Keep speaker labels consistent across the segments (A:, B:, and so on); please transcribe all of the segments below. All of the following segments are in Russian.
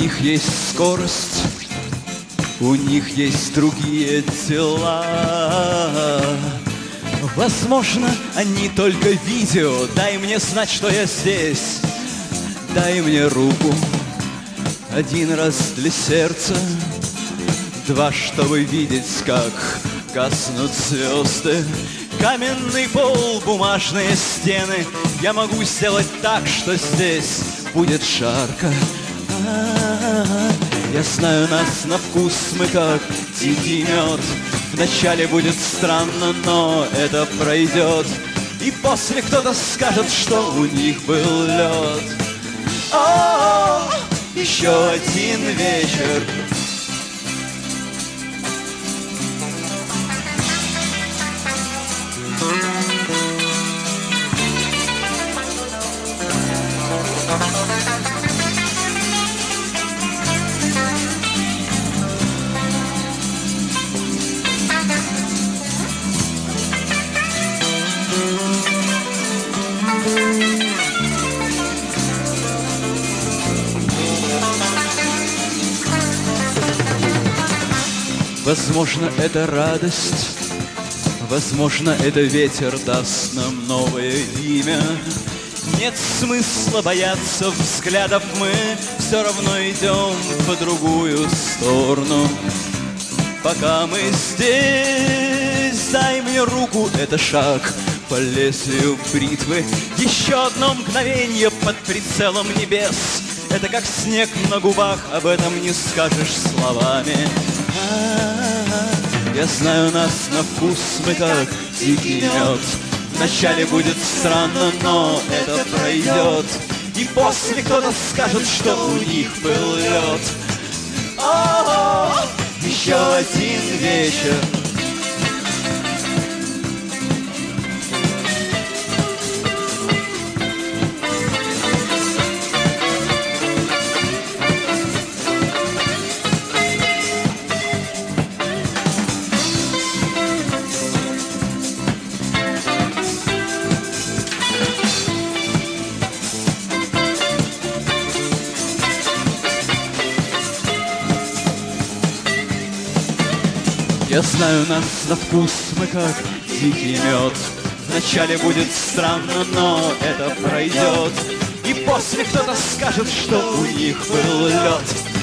A: них есть скорость, у них есть другие дела. Возможно, они только видео. Дай мне знать, что я здесь. Дай мне руку. Один раз для сердца, два, чтобы видеть, как гаснут звезды. Каменный пол, бумажные стены. Я могу сделать так, что здесь будет жарко. Я знаю, нас на вкус мы как дикий мед. Вначале будет странно, но это пройдет. И после кто-то скажет, что у них был лед. О, еще один вечер. Возможно, это радость, возможно, это ветер даст нам новое имя. Нет смысла бояться взглядов, мы все равно идем по другую сторону. Пока мы здесь, дай мне руку, это шаг по лезвию бритвы. Еще одно мгновенье под прицелом небес. Это как снег на губах, об этом не скажешь словами. Я знаю, нас на вкус мы как дикий мед. Вначале будет странно, но это пройдет. И после кто-то скажет, что у них был лед. О, еще один вечер. Я знаю, нас на вкус мы как дикий мед. Вначале будет странно, но это пройдет. И после кто-то скажет, что у них был лед.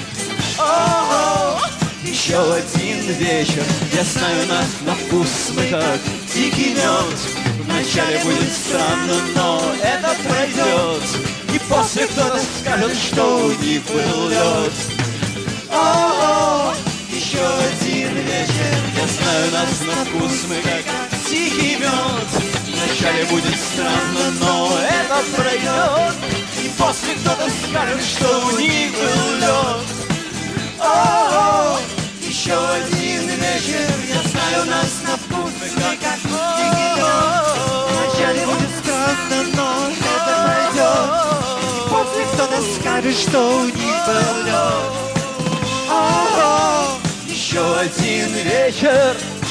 A: О, еще один вечер. Я знаю, нас на вкус мы как дикий мед. Вначале будет странно, но это пройдет. И после кто-то скажет, что у них был лед. О, еще один вечер. Я знаю, нас на вкус мы как тихий мед. Вначале будет странно, но это пройдет. И после кто-то скажет, что у них был лед. О, еще один вечер. Я знаю, нас на вкус мы как тихий мед. Вначале будет странно, но это пройдет. И после кто-то скажет, что у них был лед. Еще один вечер.